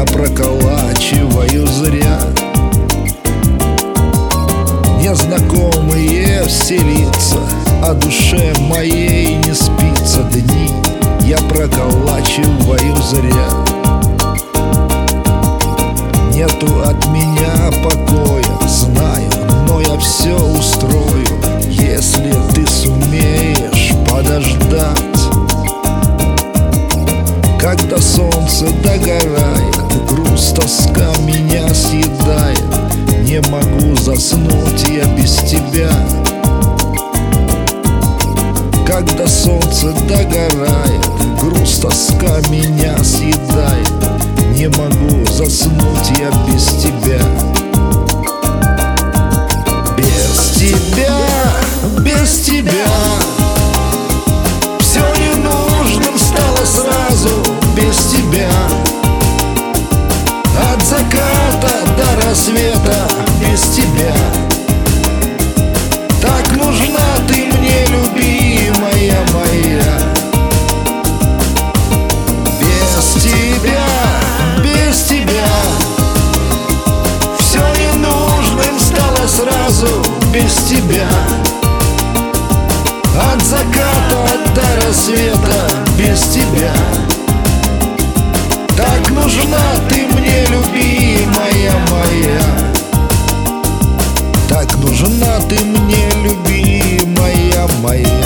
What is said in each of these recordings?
я проколачиваю зря. Незнакомые все лица, а душе моей не спится дни, я проколачиваю зря. Нету от меня покоя, знаю, но я все устрою, если ты сумеешь подождать. Когда солнце догорает, грусть, тоска меня съедает, не могу заснуть я без тебя. Когда солнце догорает, грусть, тоска меня съедает, не могу заснуть я без тебя. Без тебя, без тебя все ненужным стало сразу, без тебя. От заката до рассвета без тебя. Так нужна ты мне, любимая моя. Без тебя, без тебя все ненужным стало сразу, без тебя. От заката до рассвета без тебя. Так нужна ты мне, любимая моя. Так нужна ты мне, любимая моя.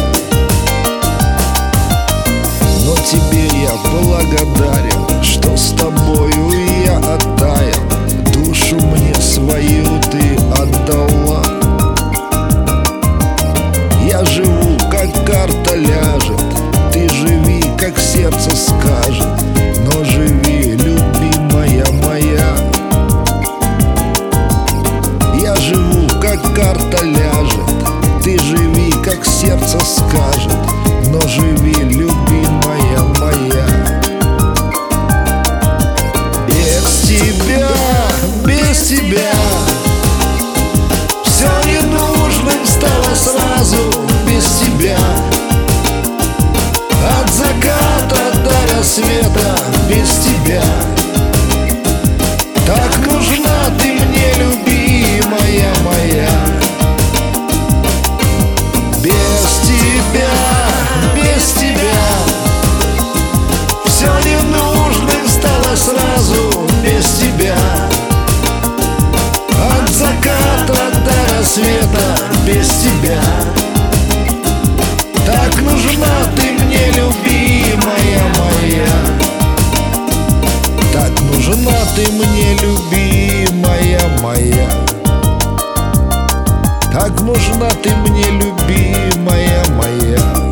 Но тебе я благодарен, что с тобою я оттаял. Душу мне свою ты отдала. Я живу, как карта ляжет, ты живи, как сердце скажет. Но живи, любимая моя. Я живу, как карта ляжет, ты живи, как сердце скажет. Но живи, любимая моя. Без тебя, без тебя все ненужным стало сразу, без тебя. От заката до рассвета без тебя. Так нужна ты мне, любимая моя. Без тебя, без тебя все ненужным стало сразу, без тебя. От заката до рассвета без тебя. Так нужна ты мне, любимая моя. Так нужна ты мне, любимая моя. Так нужна ты мне, любимая моя.